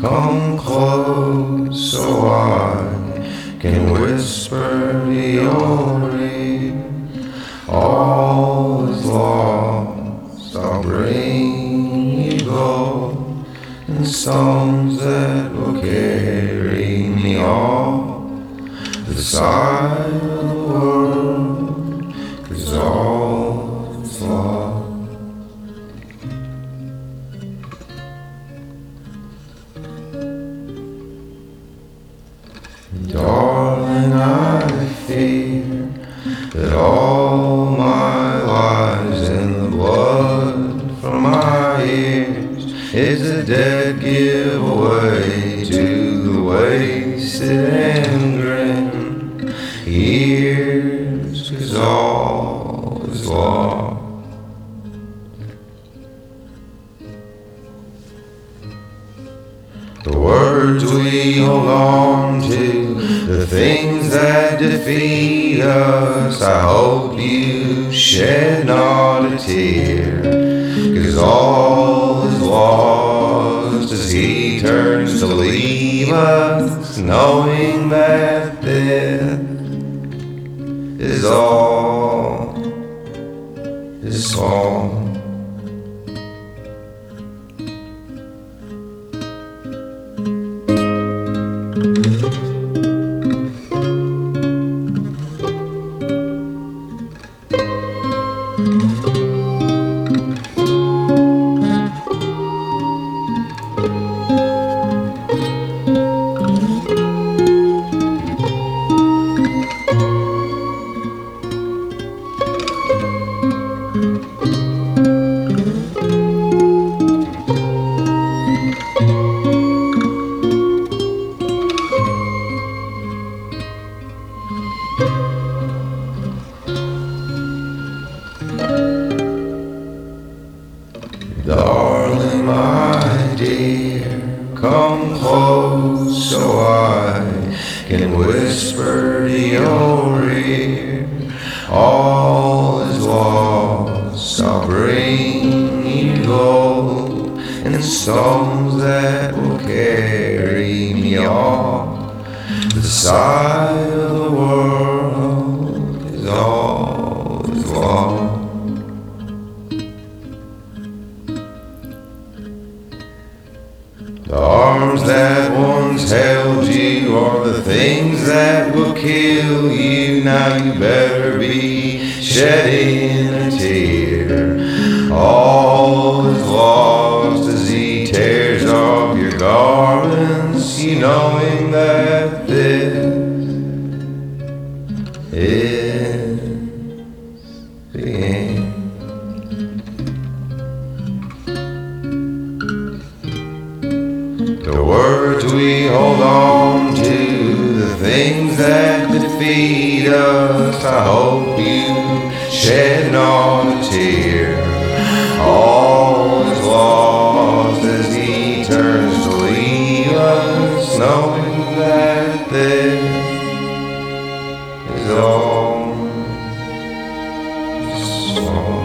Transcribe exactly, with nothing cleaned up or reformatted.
come close so I can whisper to your ear. All is lost, I'll bring you gold and songs that will carry me off the side of the world, 'cause all is lost. Darling, I fear that all my lies in the blood from my ears is a dead giveaway to the wasted and grim years, 'cause all is lost. The words we hold on to, the things that defeat us, I hope you shed not a tear, 'cause all is lost as he turns to leave us, knowing that this is all, is all. Darling, my dear, come close so I can whisper to your ear. All is lost, I'll bring you gold and songs that will carry me off the side of the world, is all is lost. The arms that once held you are the things that will kill you. Now you better be shedding a tear. All is lost as he tears off your garments, you knowing that this is the end. The words we hold on to, the things that defeat us, I hope you shed not a tear. All is lost as he turns to leave us, knowing that this is all, is all.